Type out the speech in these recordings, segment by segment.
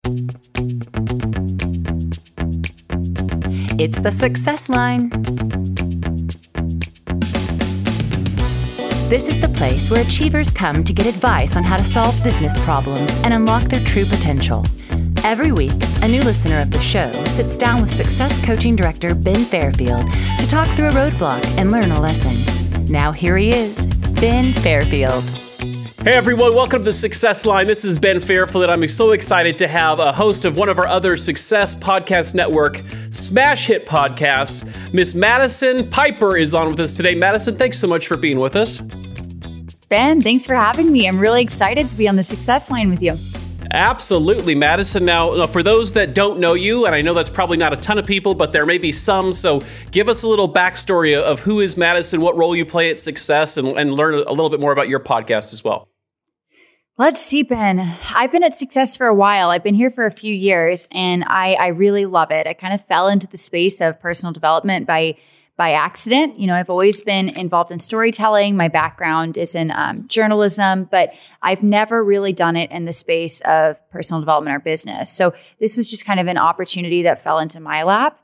It's the Success Line. This is the place where achievers come to get advice on how to solve business problems and unlock their true potential. Every week, a new listener of the show sits down with Success Coaching Director Ben Fairfield to talk through a roadblock and learn a lesson. Now here he is, Ben Fairfield. Hey everyone, welcome to the Success Line. This is Ben Fairfield, and I'm so excited to have a host of one of our other Success Podcast Network smash hit podcasts. Miss Madison Piper is on with us today. Madison, thanks so much for being with us. Ben, thanks for having me. I'm really excited to be on the Success Line with you. Absolutely, Madison. Now, for those that don't know you, and I know that's probably not a ton of people, but there may be some, so give us a little backstory of who is Madison, what role you play at Success, and learn a little bit more about your podcast as well. Let's see, Ben. I've been at Success for a while. I've been here for a few years, and I really love it. I kind of fell into the space of personal development by accident. You know, I've always been involved in storytelling. My background is in journalism, but I've never really done it in the space of personal development or business. So this was just kind of an opportunity that fell into my lap.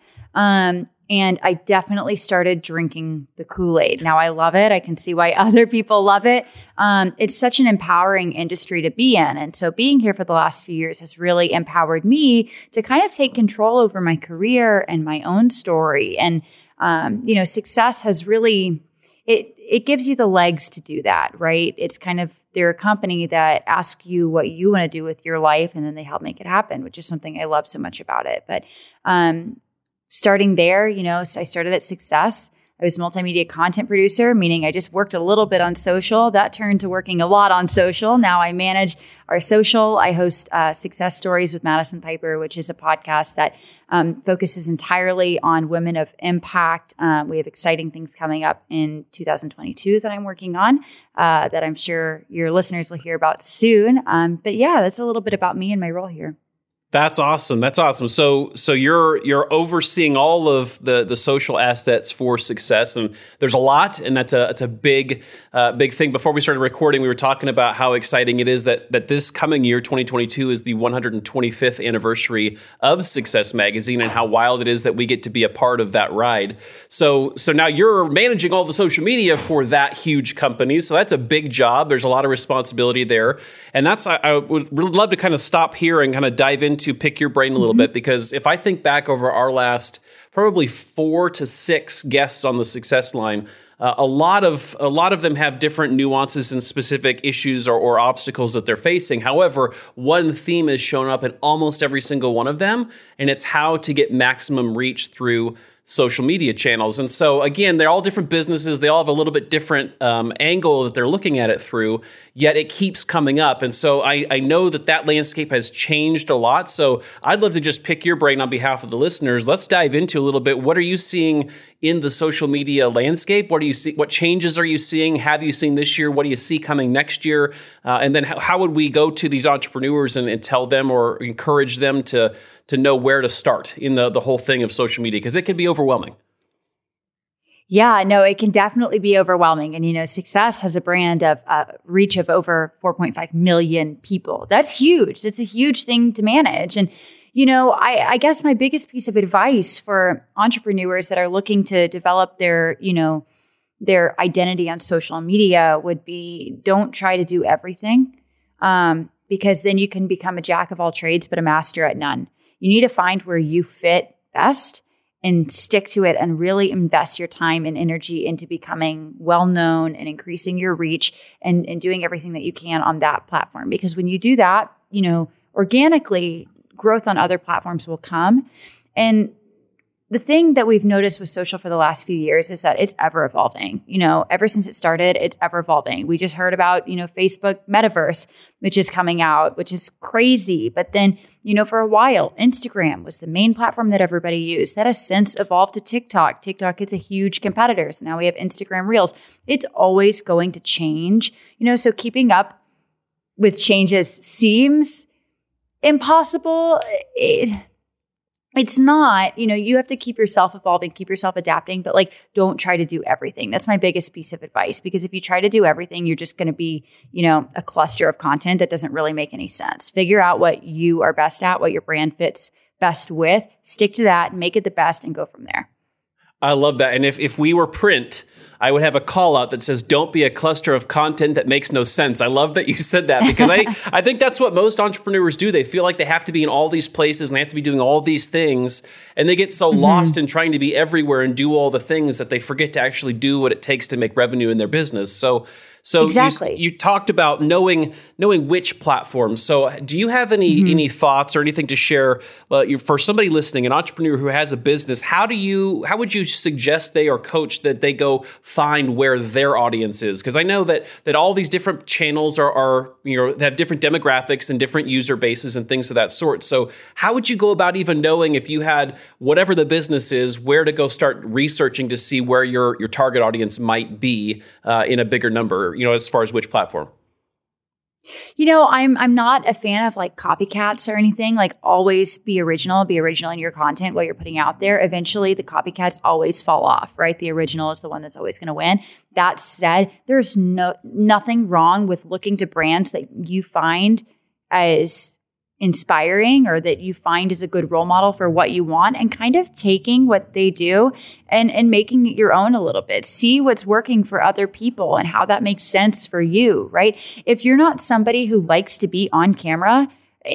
And I definitely started drinking the Kool-Aid. Now I love it. I can see why other people love it. It's such an empowering industry to be in. And so being here for the last few years has really empowered me to kind of take control over my career and my own story. And Success has really, it gives you the legs to do that, right? It's kind of, they're a company that asks you what you want to do with your life, and then they help make it happen, which is something I love so much about it. But starting there, so I started at Success. I was a multimedia content producer, meaning I just worked a little bit on social. That turned to working a lot on social. Now I manage our social. I host Success Stories with Madison Piper, which is a podcast that focuses entirely on women of impact. We have exciting things coming up in 2022 that I'm working on that I'm sure your listeners will hear about soon. But yeah, that's a little bit about me and my role here. That's awesome. That's awesome. So you're overseeing all of the social assets for Success, and there's a lot, and it's a big thing. Before we started recording, we were talking about how exciting it is that this coming year, 2022, is the 125th anniversary of Success Magazine, and how wild it is that we get to be a part of that ride. So now you're managing all the social media for that huge company. So that's a big job. There's a lot of responsibility there, and I would really love to kind of stop here and kind of dive into pick your brain a little bit, because if I think back over our last probably 4 to 6 guests on the Success Line, a lot of them have different nuances and specific issues or obstacles that they're facing. However, one theme has shown up in almost every single one of them, and it's how to get maximum reach through social media channels. And so again, they're all different businesses. They all have a little bit different angle that they're looking at it through, yet it keeps coming up. And so I know that landscape has changed a lot. So I'd love to just pick your brain on behalf of the listeners. Let's dive into a little bit. What are you seeing in the social media landscape? What do you see? What changes are you seeing? Have you seen this year? What do you see coming next year? And then how would we go to these entrepreneurs and tell them or encourage them to know where to start in the whole thing of social media? Because it can be overwhelming. Yeah, no, it can definitely be overwhelming. And, Success has a brand of reach of over 4.5 million people. That's huge. It's a huge thing to manage. And, I guess my biggest piece of advice for entrepreneurs that are looking to develop their identity on social media would be, don't try to do everything, because then you can become a jack of all trades, but a master at none. You need to find where you fit best and stick to it and really invest your time and energy into becoming well-known and increasing your reach and doing everything that you can on that platform. Because when you do that, organically, growth on other platforms will come. And the thing that we've noticed with social for the last few years is that it's ever evolving. Ever since it started, it's ever evolving. We just heard about, Facebook Metaverse, which is coming out, which is crazy. But then, for a while, Instagram was the main platform that everybody used. That has since evolved to TikTok. TikTok is a huge competitor. So now we have Instagram Reels. It's always going to change, so keeping up with changes seems impossible. it's not, you have to keep yourself evolving, keep yourself adapting, but like, don't try to do everything. That's my biggest piece of advice, because if you try to do everything, you're just going to be, a cluster of content that doesn't really make any sense. Figure out what you are best at, what your brand fits best with, stick to that, make it the best, and go from there. I love that. And if we were print, I would have a call out that says, don't be a cluster of content that makes no sense. I love that you said that, because I think that's what most entrepreneurs do. They feel like they have to be in all these places and they have to be doing all these things. And they get so lost in trying to be everywhere and do all the things that they forget to actually do what it takes to make revenue in their business. So exactly. You talked about knowing which platforms. So do you have any thoughts or anything to share for somebody listening, an entrepreneur who has a business? How would you suggest they or coach that they go find where their audience is? Because I know that all these different channels are they have different demographics and different user bases and things of that sort. So how would you go about even knowing, if you had whatever the business is, where to go start researching to see where your target audience might be in a bigger number? As far as which platform? I'm not a fan of like copycats or anything. Like, always be original in your content, what you're putting out there. Eventually the copycats always fall off, right? The original is the one that's always going to win. That said, there's nothing wrong with looking to brands that you find as inspiring, or that you find is a good role model for what you want, and kind of taking what they do and making it your own a little bit. See what's working for other people and how that makes sense for you, right? If you're not somebody who likes to be on camera,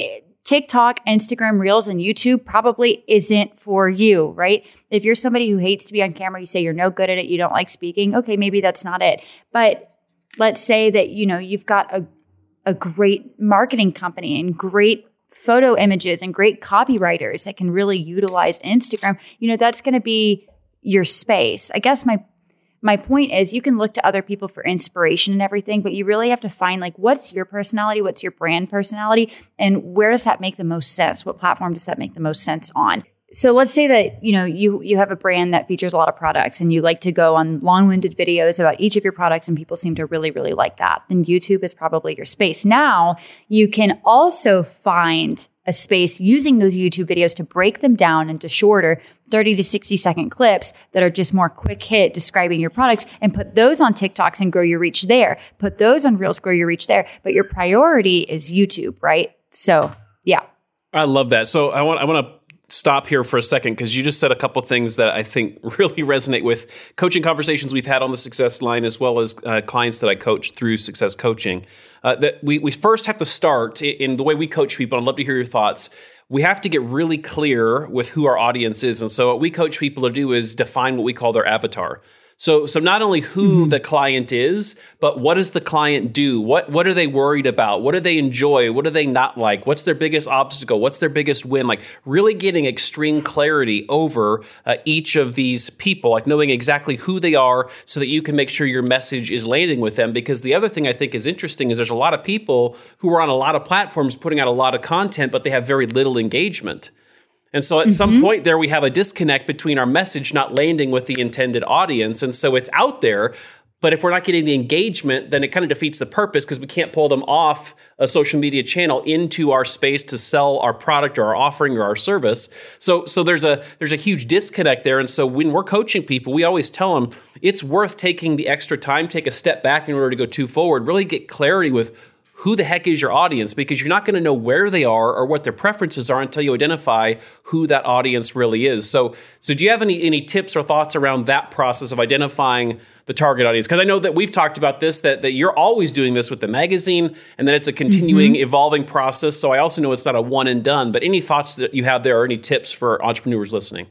TikTok, Instagram Reels, and YouTube probably isn't for you, right? If you're somebody who hates to be on camera, you say you're no good at it, you don't like speaking, okay, maybe that's not it. But let's say that, you've got a great marketing company and great photo images and great copywriters that can really utilize Instagram, that's going to be your space. I guess my point is, you can look to other people for inspiration and everything, but you really have to find like, what's your personality? What's your brand personality? And where does that make the most sense? What platform does that make the most sense on? So let's say that, you have a brand that features a lot of products and you like to go on long-winded videos about each of your products, and people seem to really, really like that. Then YouTube is probably your space. Now you can also find a space using those YouTube videos to break them down into shorter 30 to 60 second clips that are just more quick hit describing your products, and put those on TikToks and grow your reach there. Put those on Reels, grow your reach there. But your priority is YouTube, right? So yeah. I love that. So I want to stop here for a second, because you just said a couple things that I think really resonate with coaching conversations we've had on the Success Line, as well as clients that I coach through Success Coaching. That we first have to start in the way we coach people. I'd love to hear your thoughts. We have to get really clear with who our audience is. And so what we coach people to do is define what we call their avatar. So not only who the client is, but what does the client do? What are they worried about? What do they enjoy? What do they not like? What's their biggest obstacle? What's their biggest win? Like, really getting extreme clarity over each of these people, like knowing exactly who they are, so that you can make sure your message is landing with them. Because the other thing I think is interesting is there's a lot of people who are on a lot of platforms putting out a lot of content, but they have very little engagement. And so at some point there, we have a disconnect between our message not landing with the intended audience. And so it's out there, but if we're not getting the engagement, then it kind of defeats the purpose, because we can't pull them off a social media channel into our space to sell our product or our offering or our service. So there's a huge disconnect there. And so when we're coaching people, we always tell them it's worth taking the extra time, take a step back in order to go two forward, really get clarity with who the heck is your audience, because you're not going to know where they are or what their preferences are until you identify who that audience really is. So do you have any tips or thoughts around that process of identifying the target audience? Because I know that we've talked about this, that you're always doing this with the magazine, and that it's a continuing, evolving process. So I also know it's not a one and done, but any thoughts that you have there, or any tips for entrepreneurs listening?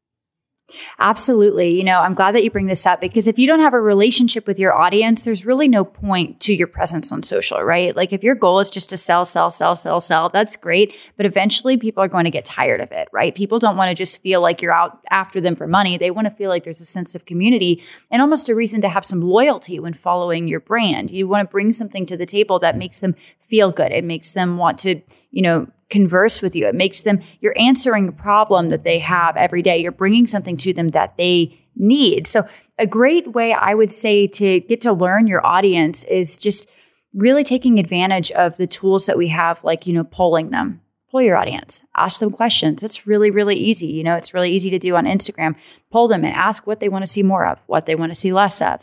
Absolutely. I'm glad that you bring this up, because if you don't have a relationship with your audience, there's really no point to your presence on social, right? Like, if your goal is just to sell, that's great. But eventually people are going to get tired of it, right? People don't want to just feel like you're out after them for money. They want to feel like there's a sense of community and almost a reason to have some loyalty when following your brand. You want to bring something to the table that makes them feel good. It makes them want to, converse with you. It makes them, you're answering a problem that they have every day. You're bringing something to them that they need. So a great way, I would say, to get to learn your audience is just really taking advantage of the tools that we have, like, polling them. Poll your audience, ask them questions. It's really, really easy. It's really easy to do on Instagram. Poll them and ask what they want to see more of, what they want to see less of,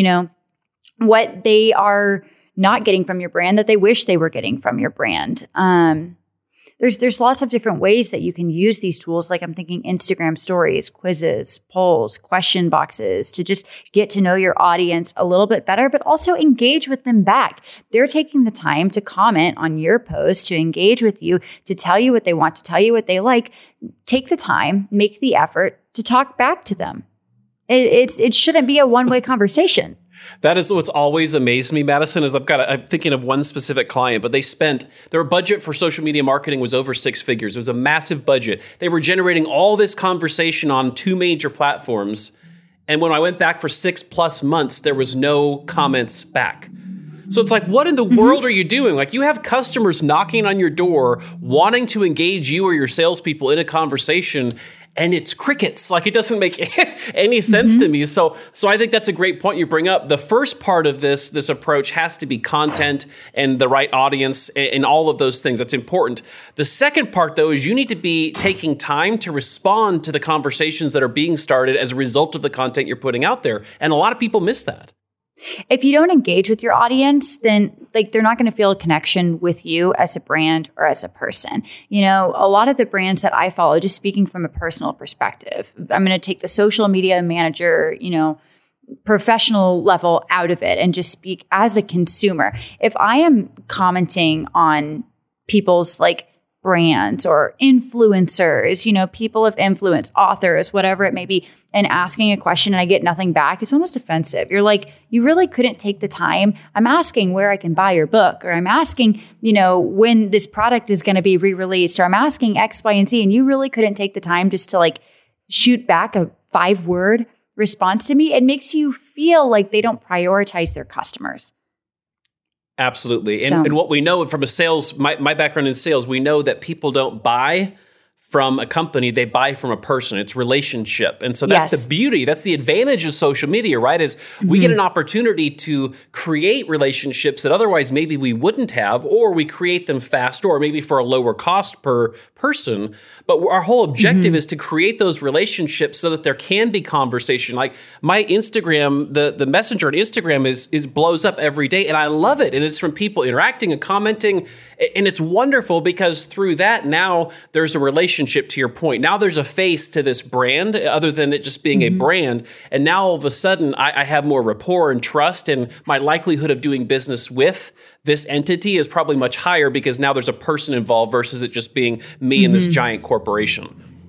what they are not getting from your brand that they wish they were getting from your brand. There's lots of different ways that you can use these tools. Like I'm thinking Instagram stories, quizzes, polls, question boxes to just get to know your audience a little bit better, but also engage with them back. They're taking the time to comment on your post, to engage with you, to tell you what they want, to tell you what they like. Take the time, make the effort to talk back to them. It shouldn't be a one-way conversation. That is what's always amazed me, Madison, is I'm thinking of one specific client, but their budget for social media marketing was over 6 figures. It was a massive budget. They were generating all this conversation on 2 major platforms. And when I went back for 6+ months, there was no comments back. So it's like, what in the world are you doing? Like, you have customers knocking on your door, wanting to engage you or your salespeople in a conversation, and it's crickets. Like, it doesn't make any sense to me. So I think that's a great point you bring up. The first part of this approach has to be content and the right audience and all of those things. That's important. The second part, though, is you need to be taking time to respond to the conversations that are being started as a result of the content you're putting out there. And a lot of people miss that. If you don't engage with your audience, then they're not going to feel a connection with you as a brand or as a person. A lot of the brands that I follow, just speaking from a personal perspective, I'm going to take the social media manager, professional level out of it and just speak as a consumer. If I am commenting on people's brands or influencers, people of influence, authors, whatever it may be, and asking a question and I get nothing back, it's almost offensive. You're like, you really couldn't take the time. I'm asking where I can buy your book, or I'm asking, when this product is going to be re-released, or I'm asking X, Y, and Z, and you really couldn't take the time just to shoot back a 5-word response to me. It makes you feel like they don't prioritize their customers. Absolutely. And what we know from my background in sales, we know that people don't buy from a company, they buy from a person. It's relationship. And so that's the beauty. That's the advantage of social media, right? Is we get an opportunity to create relationships that otherwise maybe we wouldn't have, or we create them faster, or maybe for a lower cost per person. But our whole objective is to create those relationships so that there can be conversation. Like my Instagram, the messenger on Instagram is blows up every day, and I love it. And it's from people interacting and commenting, and it's wonderful because through that, now there's a relationship, to your point. Now there's a face to this brand other than it just being a brand. And now all of a sudden I have more rapport and trust, and my likelihood of doing business with this entity is probably much higher because now there's a person involved versus it just being me and this giant corporation.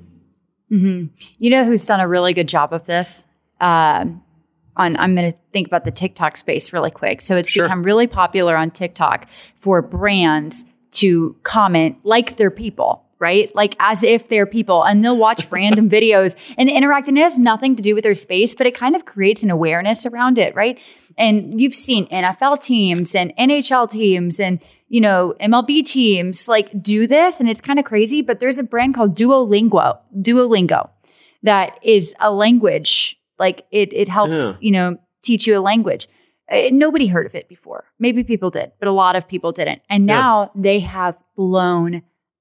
You know who's done a really good job of this? I'm going to think about the TikTok space really quick. So it's become really popular on TikTok for brands to comment like they're people. Right? Like as if they're people, and they'll watch random videos and interact, and it has nothing to do with their space, but it kind of creates an awareness around it. Right. And you've seen NFL teams and NHL teams and, MLB teams do this, and it's kind of crazy, but there's a brand called Duolingo that is a language. It helps, teach you a language. Nobody heard of it before. Maybe people did, but a lot of people didn't. And now they have blown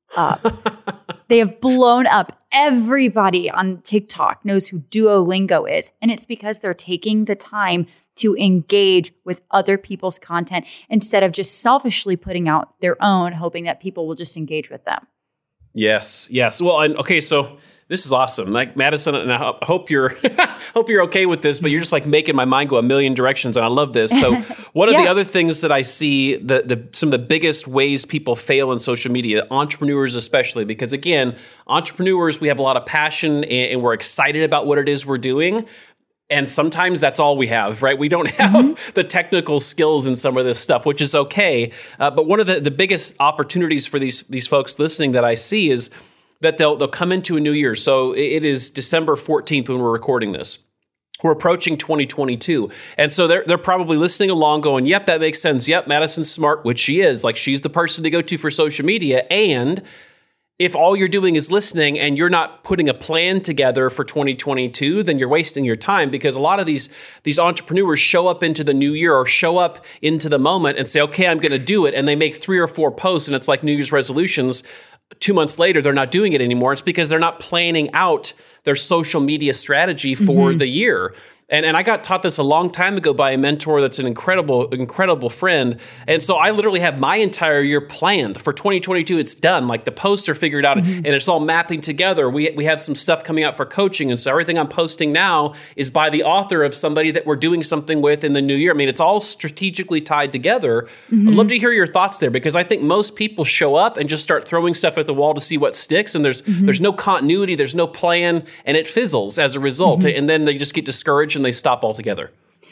up. They have blown up. Everybody on TikTok knows who Duolingo is. And it's because they're taking the time to engage with other people's content instead of just selfishly putting out their own, hoping that people will just engage with them. Yes. Well, and okay, so this is awesome. Like Madison, and I hope you're okay with this, but you're just making my mind go a million directions, and I love this. So one of the other things that I see, some of the biggest ways people fail in social media, entrepreneurs especially, because again, entrepreneurs, we have a lot of passion and we're excited about what it is we're doing. And sometimes that's all we have, right? We don't have the technical skills in some of this stuff, which is okay. But one of the biggest opportunities for these folks listening that I see is that they'll come into a new year. So it is December 14th when we're recording this. We're approaching 2022. And so they're probably listening along going, yep, that makes sense. Yep, Madison's smart, which she is. She's the person to go to for social media. And if all you're doing is listening and you're not putting a plan together for 2022, then you're wasting your time, because a lot of these entrepreneurs show up into the new year or show up into the moment and say, okay, I'm going to do it. And they make 3 or 4 posts, and it's like New Year's resolutions. 2 months later, they're not doing it anymore. It's because they're not planning out their social media strategy for the year. And I got taught this a long time ago by a mentor that's an incredible friend. And so I literally have my entire year planned. For 2022, it's done. Like the posts are figured out and it's all mapping together. We have some stuff coming out for coaching. And so everything I'm posting now is by the author of somebody that we're doing something with in the new year. I mean, it's all strategically tied together. I'd love to hear your thoughts there, because I think most people show up and just start throwing stuff at the wall to see what sticks. And there's no continuity, there's no plan, and it fizzles as a result. And then they just get discouraged and they stop altogether.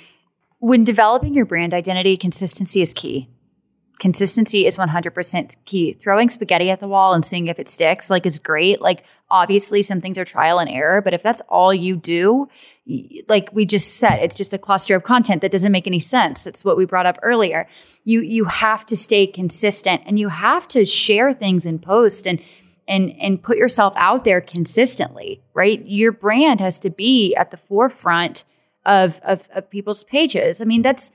When developing your brand identity, consistency is key. Consistency is 100% key. Throwing spaghetti at the wall and seeing if it sticks, like, is great. Like, obviously some things are trial and error, but if that's all you do, like we just said, it's just a cluster of content that doesn't make any sense. That's what we brought up earlier. You have to stay consistent, and you have to share things and post and put yourself out there consistently, right? Your brand has to be at the forefront of people's pages. I mean, that's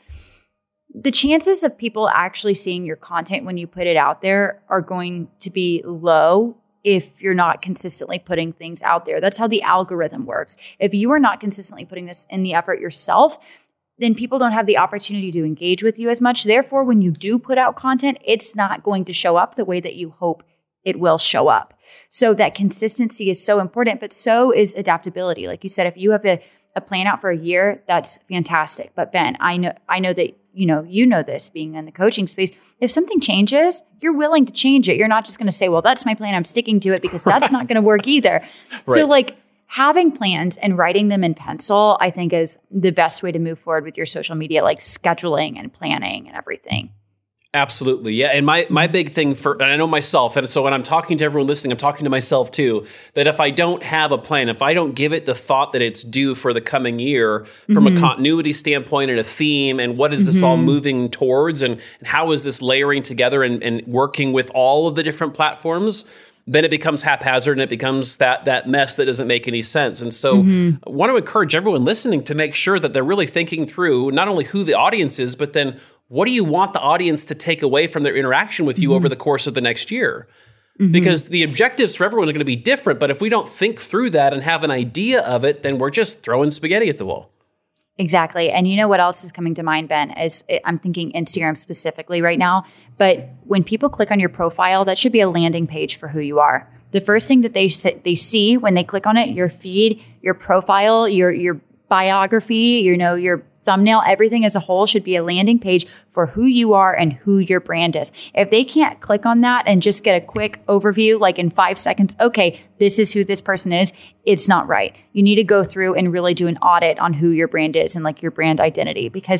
the chances of people actually seeing your content when you put it out there are going to be low if you're not consistently putting things out there. That's how the algorithm works. If you are not consistently putting this in the effort yourself, then people don't have the opportunity to engage with you as much. Therefore, when you do put out content, it's not going to show up the way that you hope it will show up. So that consistency is so important, but so is adaptability. Like you said, if you have a plan out for a year, that's fantastic. But Ben, I know that you know this, being in the coaching space. If something changes, you're willing to change it. You're not just going to say, well, that's my plan, I'm sticking to it, because that's not going to work either. Right. So like having plans and writing them in pencil, I think, is the best way to move forward with your social media, like scheduling and planning and everything. Absolutely. Yeah. And my big thing and I know myself, and so when I'm talking to everyone listening, I'm talking to myself too, that if I don't have a plan, if I don't give it the thought that it's due for the coming year from a continuity standpoint and a theme, and what is this all moving towards, and how is this layering together and working with all of the different platforms, then it becomes haphazard and it becomes that mess that doesn't make any sense. And so I want to encourage everyone listening to make sure that they're really thinking through not only who the audience is, but then what do you want the audience to take away from their interaction with you over the course of the next year? Because the objectives for everyone are going to be different, but if we don't think through that and have an idea of it, then we're just throwing spaghetti at the wall. Exactly. And you know what else is coming to mind, Ben, is I'm thinking Instagram specifically right now, but when people click on your profile, that should be a landing page for who you are. The first thing that they see when they click on it, your feed, your profile, your biography, your thumbnail, everything as a whole should be a landing page for who you are and who your brand is. If they can't click on that and just get a quick overview, like in 5 seconds, okay, this is who this person is, it's not right. You need to go through and really do an audit on who your brand is and like your brand identity, because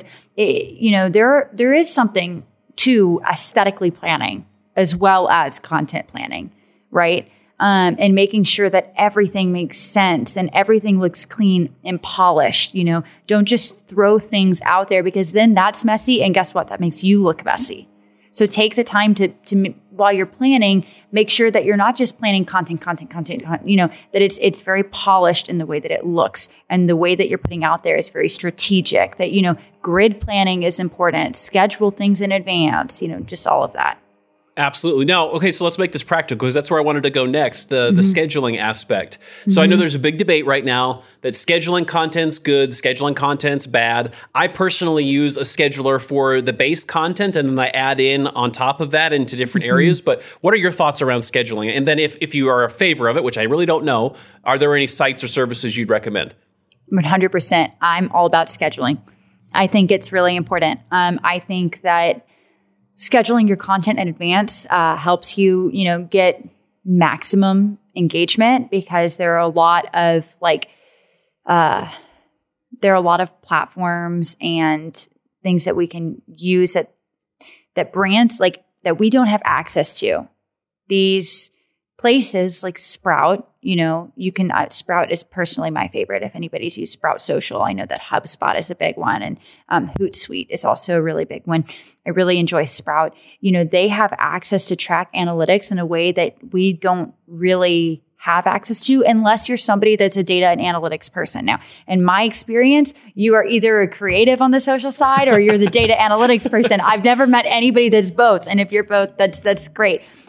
there is something to aesthetically planning as well as content planning, right? And making sure that everything makes sense and everything looks clean and polished. Don't just throw things out there, because then that's messy. And guess what? That makes you look messy. So take the time to while you're planning, make sure that you're not just planning content, that it's very polished in the way that it looks, and the way that you're putting out there is very strategic, that, grid planning is important, schedule things in advance, just all of that. Absolutely. Now, okay, so let's make this practical, because that's where I wanted to go next, the scheduling aspect. So I know there's a big debate right now that scheduling content's good, scheduling content's bad. I personally use a scheduler for the base content, and then I add in on top of that into different areas. But what are your thoughts around scheduling? And then if you are a favor of it, which I really don't know, are there any sites or services you'd recommend? 100%. I'm all about scheduling. I think it's really important. I think that scheduling your content in advance helps you, get maximum engagement, because there are a lot of platforms and things that we can use that brands that we don't have access to. These places like Sprout, you can, Sprout is personally my favorite. If anybody's used Sprout Social, I know that HubSpot is a big one, and Hootsuite is also a really big one. I really enjoy Sprout. They have access to track analytics in a way that we don't really have access to unless you're somebody that's a data and analytics person. Now, in my experience, you are either a creative on the social side or you're the data analytics person. I've never met anybody that's both. And if you're both, that's great.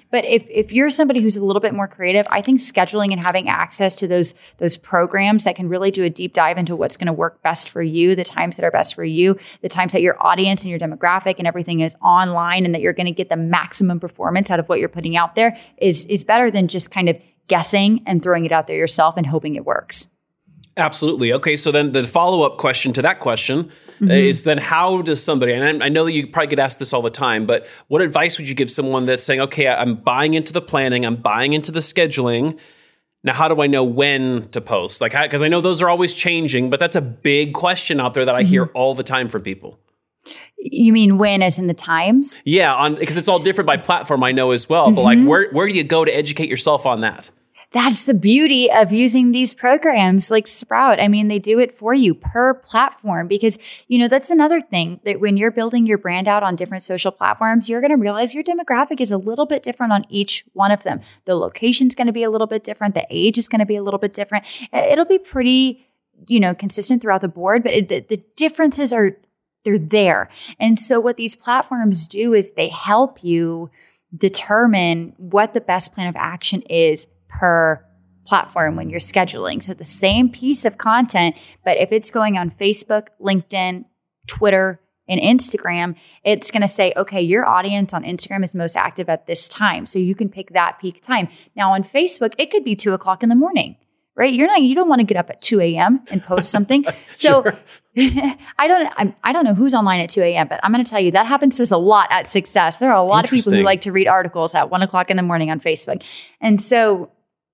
But if you're somebody who's a little bit more creative, I think scheduling and having access to those programs that can really do a deep dive into what's going to work best for you, the times that are best for you, the times that your audience and your demographic and everything is online, and that you're going to get the maximum performance out of what you're putting out there is better than just kind of guessing and throwing it out there yourself and hoping it works. Absolutely. Okay, so then the follow-up question to that question is then how does somebody, and I know that you probably get asked this all the time, but what advice would you give someone that's saying, okay, I'm buying into the planning, I'm buying into the scheduling, now how do I know when to post? Like, because I know those are always changing, but that's a big question out there that I hear all the time from people. You mean when as in the times? Yeah, because it's all different by platform, I know as well, but like where do you go to educate yourself on that? That's the beauty of using these programs like Sprout. I mean, they do it for you per platform because, that's another thing that when you're building your brand out on different social platforms, you're going to realize your demographic is a little bit different on each one of them. The location's going to be a little bit different. The age is going to be a little bit different. It'll be pretty, consistent throughout the board, but the differences they're there. And so what these platforms do is they help you determine what the best plan of action is per platform when you're scheduling. So the same piece of content, but if it's going on Facebook, LinkedIn, Twitter, and Instagram, it's going to say, okay, your audience on Instagram is most active at this time. So you can pick that peak time. Now on Facebook, it could be 2:00 in the morning, right? You don't want to get up at 2 a.m. and post something. So Sure. I don't know who's online at 2 a.m., but I'm going to tell you that happens to us a lot at Success. There are a lot of people who like to read articles at 1:00 in the morning on Facebook. And so,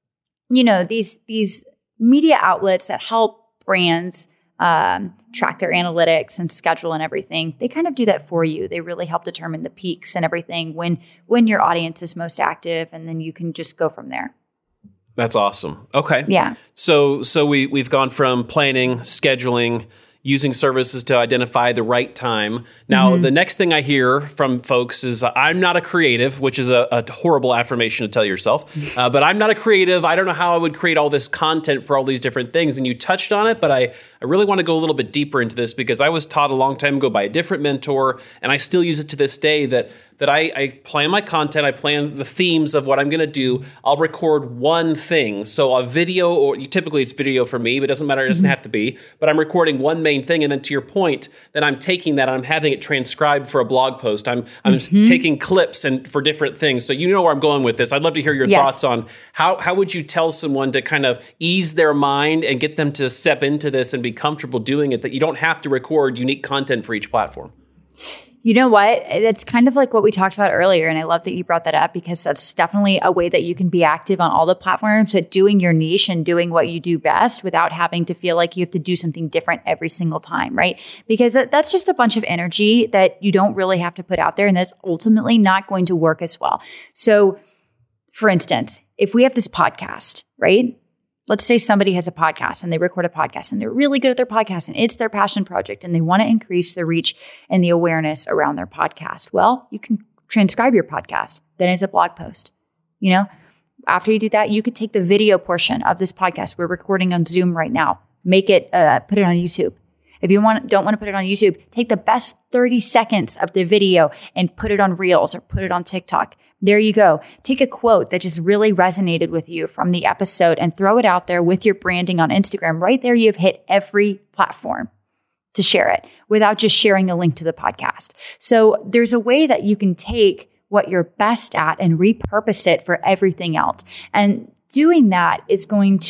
these media outlets that help brands track their analytics and schedule and everything, they kind of do that for you. They really help determine the peaks and everything when your audience is most active, and then you can just go from there. That's awesome. Okay. Yeah. So we've gone from planning, scheduling, using services to identify the right time. Now, the next thing I hear from folks is I'm not a creative, which is a horrible affirmation to tell yourself. But I'm not a creative. I don't know how I would create all this content for all these different things. And you touched on it, but I really want to go a little bit deeper into this because I was taught a long time ago by a different mentor, and I still use it to this day that I plan my content, I plan the themes of what I'm going to do. I'll record one thing. So a video, or typically it's video for me, but it doesn't matter, it doesn't have to be. But I'm recording one main thing, and then to your point, then I'm taking that, I'm having it transcribed for a blog post. I'm taking clips and for different things. So you know where I'm going with this. I'd love to hear your thoughts on how would you tell someone to kind of ease their mind and get them to step into this and be comfortable doing it, that you don't have to record unique content for each platform? You know what? It's kind of like what we talked about earlier. And I love that you brought that up because that's definitely a way that you can be active on all the platforms, but doing your niche and doing what you do best without having to feel like you have to do something different every single time, right? Because that's just a bunch of energy that you don't really have to put out there. And that's ultimately not going to work as well. So for instance, if we have this podcast, right? Let's say somebody has a podcast and they record a podcast and they're really good at their podcast and it's their passion project and they want to increase the reach and the awareness around their podcast. Well, you can transcribe your podcast. Then it's a blog post. After you do that, you could take the video portion of this podcast. We're recording on Zoom right now. Make it, put it on YouTube. If you don't want to put it on YouTube, take the best 30 seconds of the video and put it on Reels or put it on TikTok. There you go. Take a quote that just really resonated with you from the episode and throw it out there with your branding on Instagram. Right there, you've hit every platform to share it without just sharing a link to the podcast. So there's a way that you can take what you're best at and repurpose it for everything else. And doing that is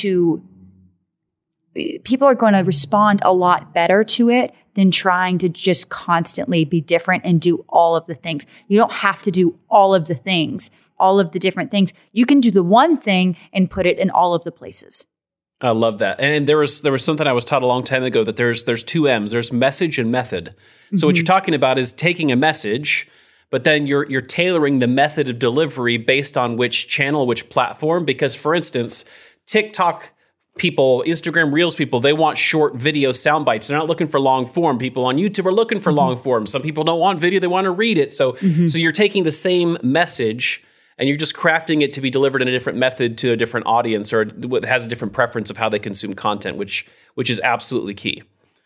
people are going to respond a lot better to it than trying to just constantly be different and do all of the things. You don't have to do all of the things, all of the different things. You can do the one thing and put it in all of the places. I love that. And there was something I was taught a long time ago that there's two M's. There's message and method. So what you're talking about is taking a message, but then you're tailoring the method of delivery based on which channel, which platform. Because for instance, TikTok people, Instagram Reels people, they want short video sound bites. They're not looking for long form. People on YouTube are looking for long form. Some people don't want video, they want to read it. So you're taking the same message and you're just crafting it to be delivered in a different method to a different audience, or it has a different preference of how they consume content, which is absolutely key.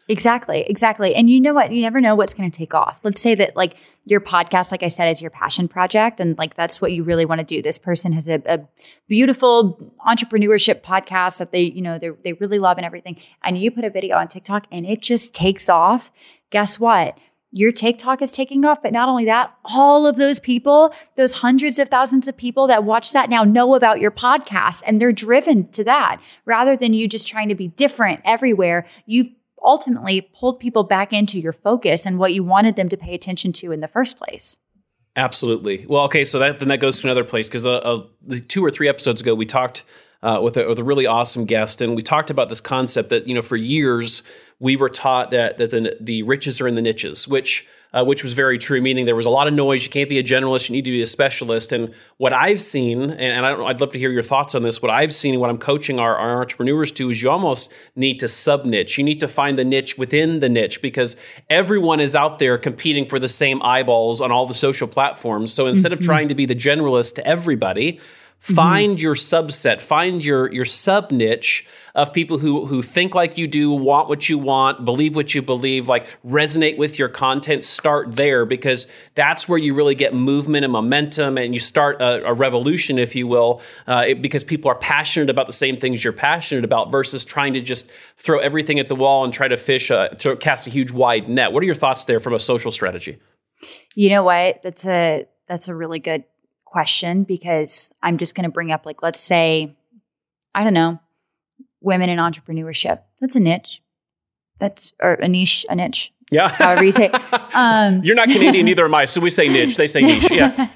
Exactly. And you know what? You never know what's going to take off. Let's say that like your podcast, like I said, is your passion project. And like, that's what you really want to do. This person has a beautiful entrepreneurship podcast that they really love and everything. And you put a video on TikTok and it just takes off. Guess what? Your TikTok is taking off. But not only that, all of those people, those hundreds of thousands of people that watch that now know about your podcast and they're driven to that rather than you just trying to be different everywhere. You've ultimately pulled people back into your focus and what you wanted them to pay attention to in the first place. Absolutely. Well, okay, so that goes to another place because 2 or 3 episodes ago, we talked with a really awesome guest, and we talked about this concept that, for years we were taught that the riches are in the niches, which was very true, meaning there was a lot of noise. You can't be a generalist. You need to be a specialist. And what I've seen, and I'd love to hear your thoughts on this, what I've seen and what I'm coaching our entrepreneurs to is you almost need to sub-niche. You need to find the niche within the niche because everyone is out there competing for the same eyeballs on all the social platforms. So instead of trying to be the generalist to everybody, find your subset, find your sub-niche of people who think like you do, want what you want, believe what you believe, like resonate with your content. Start there because that's where you really get movement and momentum and you start a revolution, if you will, because people are passionate about the same things you're passionate about versus trying to just throw everything at the wall and try to cast a huge wide net. What are your thoughts there from a social strategy? You know what? That's a really good question because I'm just going to bring up, like, let's say, I don't know, women in entrepreneurship. That's a niche. Or a niche. Yeah. However you say. You're not Canadian, neither am I. So we say niche. They say niche. Yeah.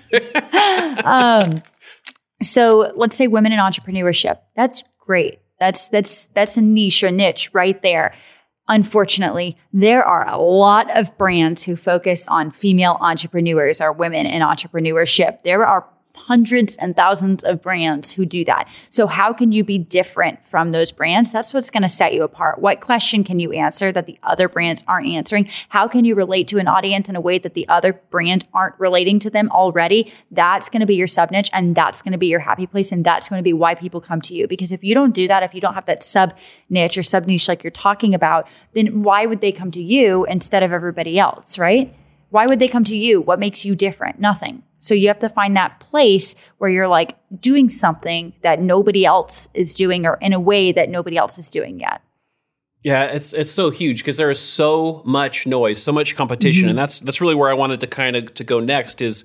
So let's say women in entrepreneurship. That's great. That's a niche or niche right there. Unfortunately, there are a lot of brands who focus on female entrepreneurs or women in entrepreneurship. There are hundreds and thousands of brands who do that. So how can you be different from those brands? That's what's going to set you apart. What question can you answer that the other brands aren't answering? How can you relate to an audience in a way that the other brands aren't relating to them already? That's going to be your sub niche and that's going to be your happy place. And that's going to be why people come to you. Because if you don't do that, if you don't have that sub niche or sub niche like you're talking about, then why would they come to you instead of everybody else, right? Why would they come to you? What makes you different? Nothing. So you have to find that place where you're like doing something that nobody else is doing or in a way that nobody else is doing yet. Yeah, it's so huge because there is so much noise, so much competition. And that's really where I wanted to go next is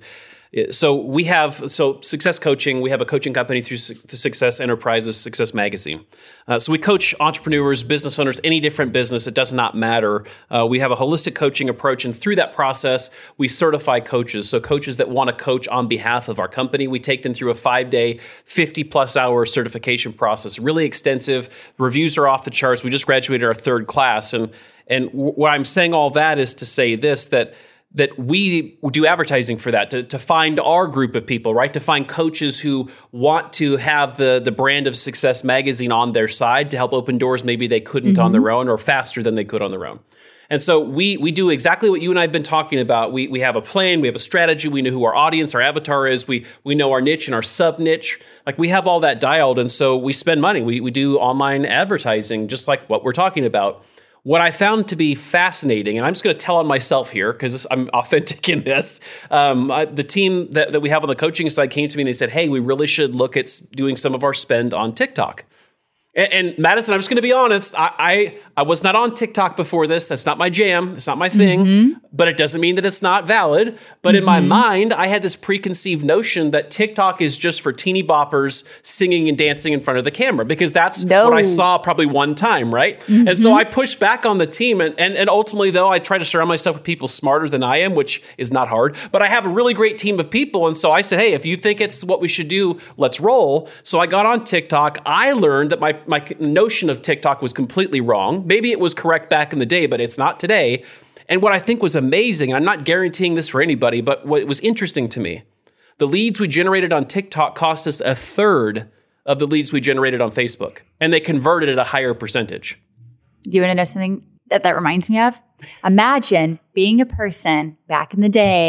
So Success Coaching, we have a coaching company through the Success Enterprises, Success Magazine. So we coach entrepreneurs, business owners, any different business. It does not matter. We have a holistic coaching approach. And through that process, we certify coaches. So coaches that want to coach on behalf of our company, we take them through a 5-day, 50+ hour certification process, really extensive. Reviews are off the charts. We just graduated our 3rd class. And what I'm saying all that is to say this, that we do advertising for that, to find our group of people, right? To find coaches who want to have the brand of Success Magazine on their side to help open doors maybe they couldn't on their own or faster than they could on their own. And so we do exactly what you and I have been talking about. We have a plan, we have a strategy, we know who our audience, our avatar is, we know our niche and our sub-niche. Like we have all that dialed, and so we spend money. We do online advertising, just like what we're talking about. What I found to be fascinating, and I'm just going to tell on myself here because I'm authentic in this, the team that we have on the coaching side came to me and they said, hey, we really should look at doing some of our spend on TikTok. And Madison, I'm just going to be honest, I was not on TikTok before this. That's not my jam. It's not my thing. But it doesn't mean that it's not valid. But in my mind, I had this preconceived notion that TikTok is just for teeny boppers singing and dancing in front of the camera because that's what I saw probably one time, right? And so I pushed back on the team. And ultimately, though, I try to surround myself with people smarter than I am, which is not hard. But I have a really great team of people. And so I said, hey, if you think it's what we should do, let's roll. So I got on TikTok. I learned that my notion of TikTok was completely wrong. Maybe it was correct back in the day, but it's not today. And what I think was amazing, and I'm not guaranteeing this for anybody, but what was interesting to me, the leads we generated on TikTok cost us 1/3 of the leads we generated on Facebook, and they converted at a higher percentage. You want to know something that reminds me of? Imagine being a person back in the day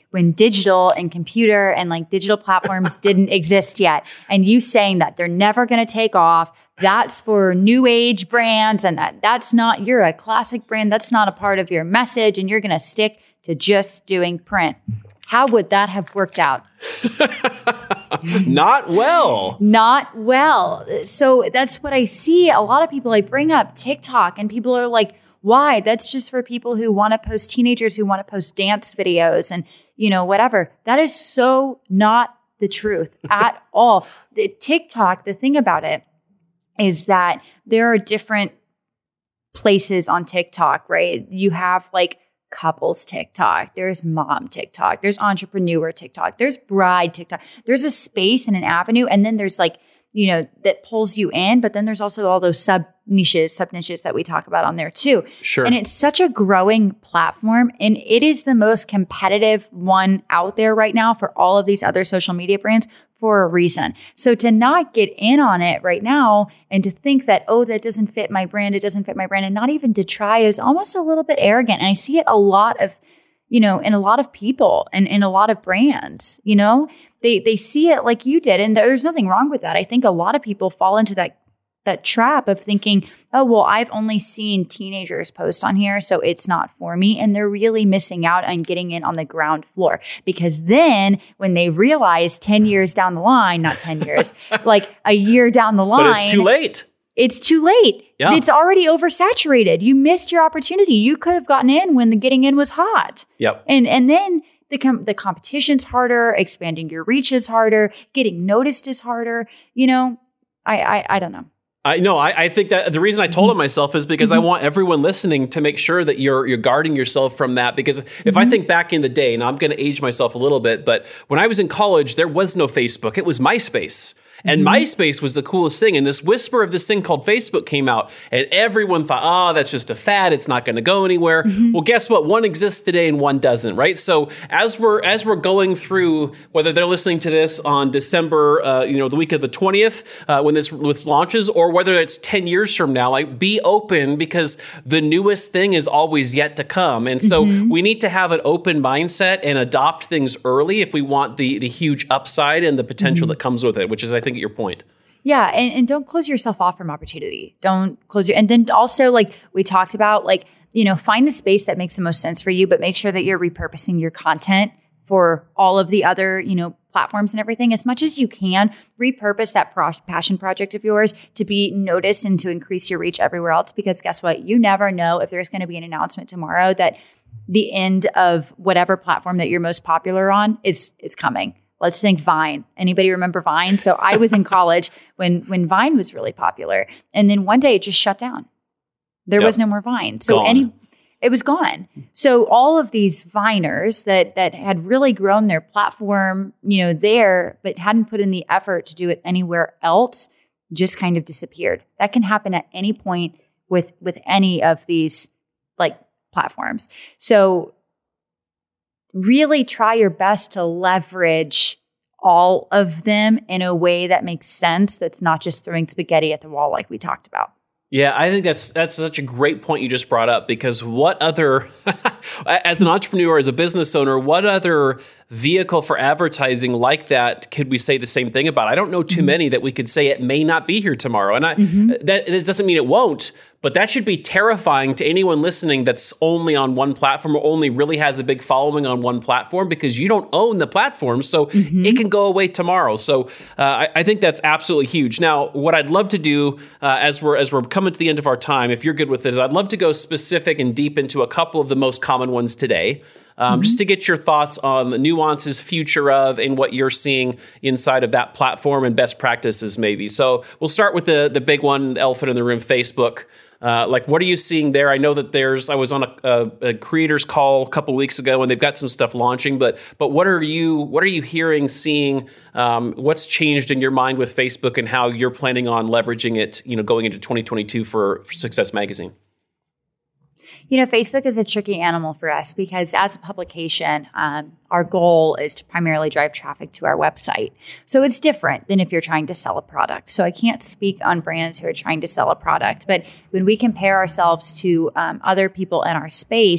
when digital and computer and like digital platforms didn't exist yet. And you saying that they're never going to take off. That's for new age brands, and that's not, you're a classic brand. That's not a part of your message, and you're going to stick to just doing print. How would that have worked out? Not well. Not well. So that's what I see. A lot of people, I bring up TikTok and people are like, why? That's just for people who want to post, teenagers who want to post dance videos and, whatever. That is so not the truth at all. The TikTok, the thing about it is that there are different places on TikTok, right? You have like couples TikTok, there's mom TikTok, there's entrepreneur TikTok, there's bride TikTok. There's a space and an avenue. And then there's like, that pulls you in, but then there's also all those sub niches that we talk about on there too. Sure. And it's such a growing platform, and it is the most competitive one out there right now for all of these other social media brands for a reason. So to not get in on it right now and to think that, that doesn't fit my brand, and not even to try is almost a little bit arrogant. And I see it a lot of, in a lot of people and in a lot of brands, They see it like you did, and there's nothing wrong with that. I think a lot of people fall into that trap of thinking, I've only seen teenagers post on here, so it's not for me. And they're really missing out on getting in on the ground floor, because then when they realize 10 years down the line, not 10 years, like a year down the line. But it's too late. It's too late. Yeah. It's already oversaturated. You missed your opportunity. You could have gotten in when the getting in was hot. Yep. And then the competition's harder, expanding your reach is harder, getting noticed is harder. I don't know. I think that the reason I told it myself is because I want everyone listening to make sure that you're guarding yourself from that. Because if I think back in the day, now I'm going to age myself a little bit, but when I was in college, there was no Facebook. It was MySpace. And MySpace was the coolest thing. And this whisper of this thing called Facebook came out, and everyone thought, that's just a fad. It's not going to go anywhere. Well, guess what? One exists today and one doesn't, right? So as we're going through, whether they're listening to this on December, the week of the 20th, when this launches, or whether it's 10 years from now, like, be open, because the newest thing is always yet to come. And so we need to have an open mindset and adopt things early if we want the huge upside and the potential that comes with it, which is, I think, at your point. Yeah. And don't close yourself off from opportunity. Don't close and then also, like we talked about, like, find the space that makes the most sense for you, but make sure that you're repurposing your content for all of the other, platforms and everything as much as you can. Repurpose that passion project of yours to be noticed and to increase your reach everywhere else, because guess what? You never know if there's going to be an announcement tomorrow that the end of whatever platform that you're most popular on is coming. Let's think Vine. Anybody remember Vine? So I was in college when Vine was really popular. And then one day it just shut down. There was no more Vine. So it was gone. So all of these Viners that had really grown their platform, there, but hadn't put in the effort to do it anywhere else, just kind of disappeared. That can happen at any point with any of these like platforms. So really try your best to leverage all of them in a way that makes sense, that's not just throwing spaghetti at the wall like we talked about. Yeah, I think that's such a great point you just brought up, because what other, as an entrepreneur, as a business owner, what other vehicle for advertising like that could we say the same thing about? I don't know too many that we could say it may not be here tomorrow. And that doesn't mean it won't, but that should be terrifying to anyone listening that's only on one platform or only really has a big following on one platform, because you don't own the platform. So it can go away tomorrow. So I think that's absolutely huge. Now, what I'd love to do as we're coming to the end of our time, if you're good with this, I'd love to go specific and deep into a couple of the most common ones today. Just to get your thoughts on the nuances, future of, and what you're seeing inside of that platform and best practices maybe. So we'll start with the big one, elephant in the room, Facebook. Like, what are you seeing there? I know that I was on a creators call a couple weeks ago, and they've got some stuff launching, but what are you hearing, seeing, what's changed in your mind with Facebook and how you're planning on leveraging it, going into 2022 for Success Magazine? Facebook is a tricky animal for us because as a publication, our goal is to primarily drive traffic to our website. So it's different than if you're trying to sell a product. So I can't speak on brands who are trying to sell a product, but when we compare ourselves to other people in our space,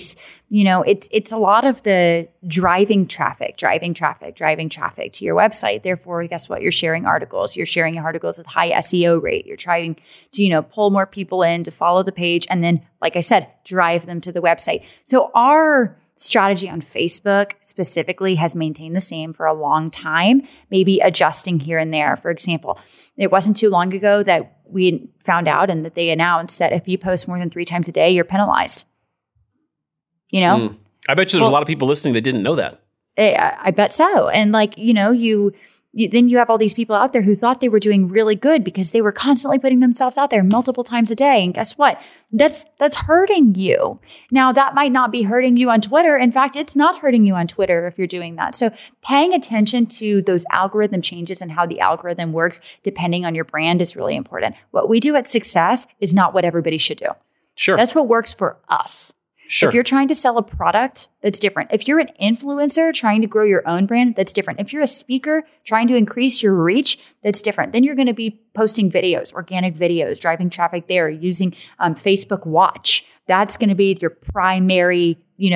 it's a lot of the driving traffic to your website. Therefore, guess what? You're sharing articles. You're sharing articles with high SEO rate. You're trying to, pull more people in to follow the page. And then, like I said, drive them to the website. So our strategy on Facebook specifically has maintained the same for a long time, maybe adjusting here and there. For example, it wasn't too long ago that we found out and that they announced that if you post more than 3 times a day, you're penalized. I bet you there's a lot of people listening that didn't know that. I bet so. And then you have all these people out there who thought they were doing really good because they were constantly putting themselves out there multiple times a day. And guess what? That's hurting you. Now, that might not be hurting you on Twitter. In fact, it's not hurting you on Twitter if you're doing that. So paying attention to those algorithm changes and how the algorithm works, depending on your brand, is really important. What we do at Success is not what everybody should do. Sure. That's what works for us. Sure. If you're trying to sell a product, that's different. If you're an influencer trying to grow your own brand, that's different. If you're a speaker trying to increase your reach, that's different. Then you're going to be posting videos, organic videos, driving traffic there, using Facebook Watch. That's going to be your primary,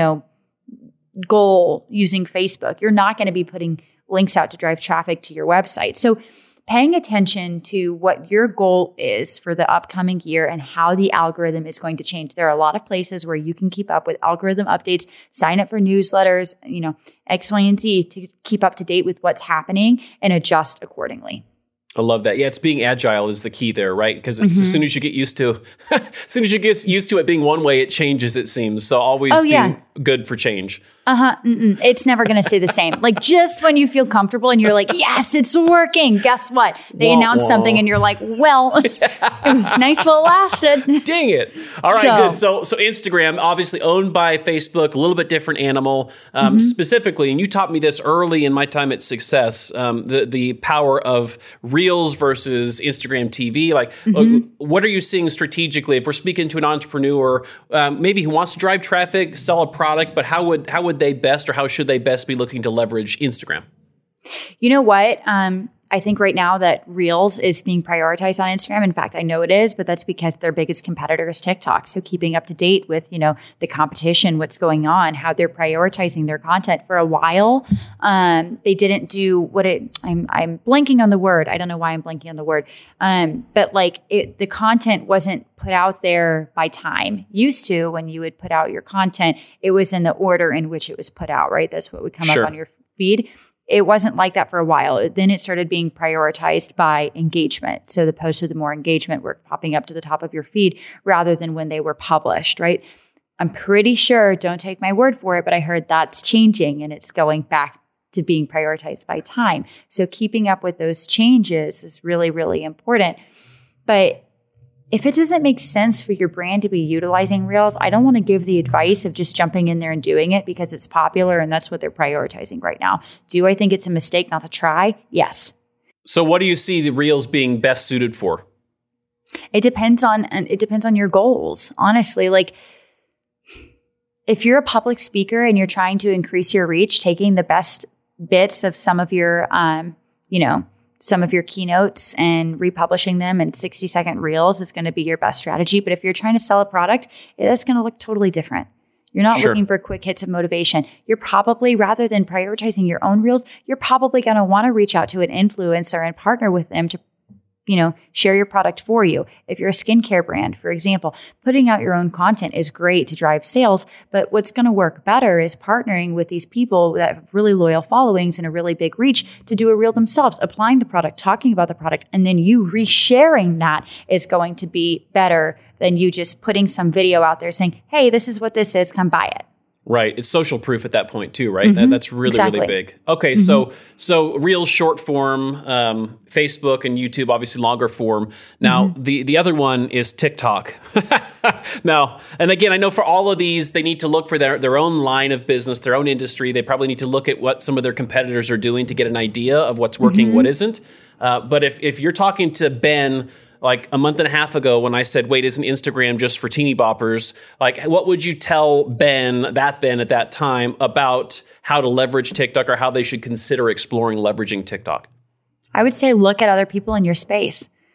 goal using Facebook. You're not going to be putting links out to drive traffic to your website. So paying attention to what your goal is for the upcoming year and how the algorithm is going to change. There are a lot of places where you can keep up with algorithm updates, sign up for newsletters, X, Y, and Z to keep up to date with what's happening and adjust accordingly. I love that. Yeah, it's being agile is the key there, right? Because as soon as you get used to, it being one way, it changes. It seems so. Always being good for change. It's never going to stay the same. Like just when you feel comfortable and you're like, yes, it's working. Guess what? They announced something and you're like, well, it was nice while it lasted. Dang it. All right, good. So Instagram, obviously owned by Facebook, a little bit different animal. Specifically, and you taught me this early in my time at Success, the power of Reels versus Instagram TV. Like, what are you seeing strategically? If we're speaking to an entrepreneur, maybe who wants to drive traffic, sell a product, but how would they best, or how should they best be looking to leverage Instagram? You know what? I think right now that Reels is being prioritized on Instagram. In fact, I know it is, but that's because their biggest competitor is TikTok. So keeping up to date with, the competition, what's going on, how they're prioritizing their content. For a while, they didn't do I'm blanking on the word. I don't know why I'm blanking on the word. But the content wasn't put out there by time. Used to, when you would put out your content, it was in the order in which it was put out, right? That's what would come up on your feed. It wasn't like that for a while. Then it started being prioritized by engagement. So the posts with the more engagement were popping up to the top of your feed rather than when they were published, right? I'm pretty sure, don't take my word for it, but I heard that's changing and it's going back to being prioritized by time. So keeping up with those changes is really, really important. But if it doesn't make sense for your brand to be utilizing Reels, I don't want to give the advice of just jumping in there and doing it because it's popular and that's what they're prioritizing right now. Do I think it's a mistake not to try? Yes. So what do you see the Reels being best suited for? It depends on your goals. Honestly, if you're a public speaker and you're trying to increase your reach, taking the best bits of some of your some of your keynotes and republishing them in 60-second reels is going to be your best strategy. But if you're trying to sell a product, that's going to look totally different. You're not looking for quick hits of motivation. You're probably, rather than prioritizing your own reels, you're probably going to want to reach out to an influencer and partner with them to share your product for you. If you're a skincare brand, for example, putting out your own content is great to drive sales, but what's going to work better is partnering with these people that have really loyal followings and a really big reach to do a reel themselves, applying the product, talking about the product, and then you resharing that is going to be better than you just putting some video out there saying, hey, this is what this is, come buy it. Right. It's social proof at that point too, right? That's really, really big. Okay. So Reels short form, Facebook and YouTube, obviously longer form. Now, the other one is TikTok. Now, and again, I know for all of these, they need to look for their own line of business, their own industry. They probably need to look at what some of their competitors are doing to get an idea of what's working, what isn't. But if you're talking to Ben, like a month and a half ago when I said, wait, isn't Instagram just for teeny boppers? Like, what would you tell Ben at that time about how to leverage TikTok or how they should consider exploring leveraging TikTok? I would say look at other people in your space.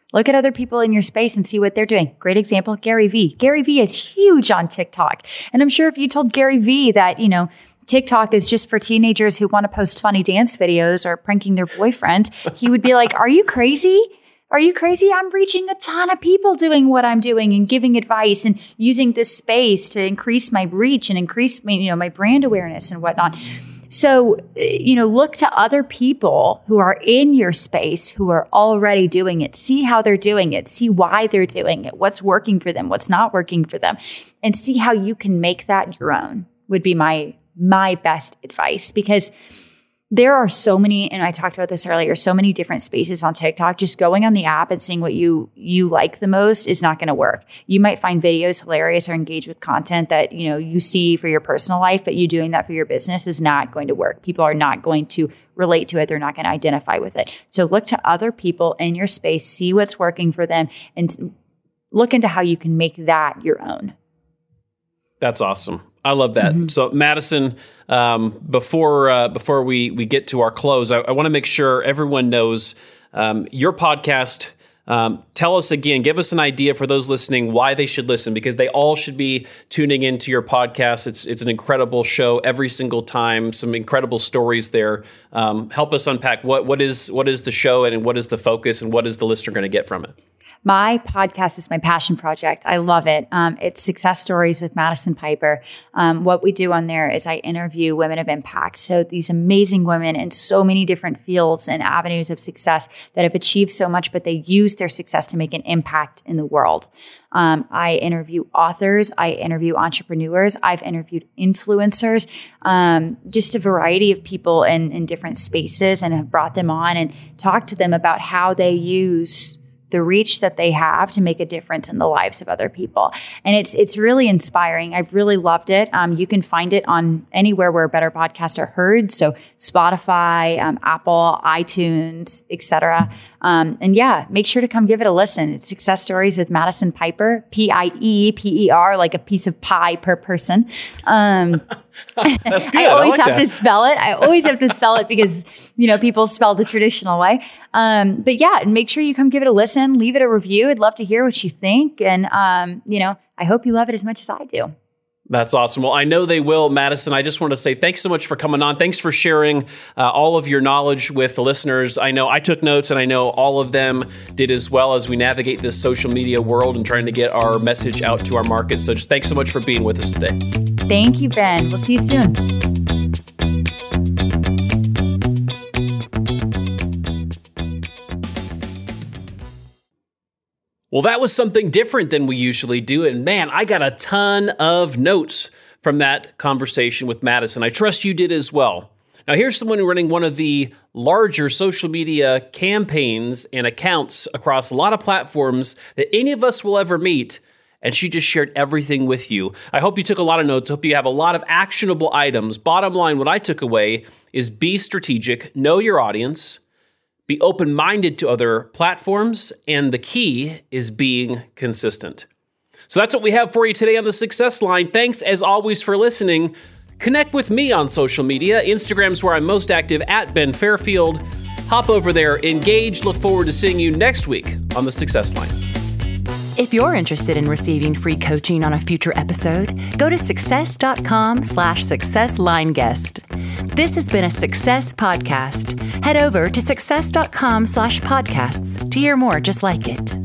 Look at other people in your space and see what they're doing. Great example, Gary Vee. Gary Vee is huge on TikTok. And I'm sure if you told Gary Vee that, TikTok is just for teenagers who want to post funny dance videos or pranking their boyfriends, he would be like, are you crazy? Are you crazy? I'm reaching a ton of people doing what I'm doing and giving advice and using this space to increase my reach and increase my brand awareness and whatnot. So, look to other people who are in your space who are already doing it. See how they're doing it. See why they're doing it. What's working for them? What's not working for them? And see how you can make that your own would be my best advice, because there are so many, and I talked about this earlier, so many different spaces on TikTok. Just going on the app and seeing what you like the most is not going to work. You might find videos hilarious or engage with content that, you see for your personal life, but you doing that for your business is not going to work. People are not going to relate to it. They're not going to identify with it. So look to other people in your space, see what's working for them, and look into how you can make that your own. That's awesome. I love that. Mm-hmm. So Madison, before we get to our close, I want to make sure everyone knows your podcast. Tell us again, give us an idea for those listening why they should listen, because they all should be tuning into your podcast. It's an incredible show every single time. Some incredible stories there. Help us unpack what is the show and what is the focus and what is the listener going to get from it? My podcast is my passion project. I love it. It's Success Stories with Madison Piper. What we do on there is I interview women of impact. So these amazing women in so many different fields and avenues of success that have achieved so much, but they use their success to make an impact in the world. I interview authors. I interview entrepreneurs. I've interviewed influencers, just a variety of people in different spaces, and have brought them on and talked to them about how they use the reach that they have to make a difference in the lives of other people. And it's really inspiring. I've really loved it. You can find it on anywhere where better podcasts are heard. So Spotify, Apple, iTunes, etc. And yeah, make sure to come give it a listen. It's Success Stories with Madison Piper, Pieper, like a piece of pie per person. That's good. I always have to spell it. I always have to spell it because, people spell the traditional way. But yeah, make sure you come give it a listen, leave it a review. I'd love to hear what you think. And, I hope you love it as much as I do. That's awesome. Well, I know they will, Madison. I just want to say thanks so much for coming on. Thanks for sharing all of your knowledge with the listeners. I know I took notes, and I know all of them did as well as we navigate this social media world and trying to get our message out to our market. So just thanks so much for being with us today. Thank you, Ben. We'll see you soon. Well, that was something different than we usually do. And man, I got a ton of notes from that conversation with Madison. I trust you did as well. Now, here's someone running one of the larger social media campaigns and accounts across a lot of platforms that any of us will ever meet. And she just shared everything with you. I hope you took a lot of notes. I hope you have a lot of actionable items. Bottom line, what I took away is be strategic, know your audience, be open-minded to other platforms, and the key is being consistent. So that's what we have for you today on The Success Line. Thanks, as always, for listening. Connect with me on social media. Instagram's where I'm most active, at Ben Fairfield. Hop over there, engage. Look forward to seeing you next week on The Success Line. If you're interested in receiving free coaching on a future episode, go to success.com/successlineguest. This has been a Success Podcast. Head over to success.com/podcasts to hear more just like it.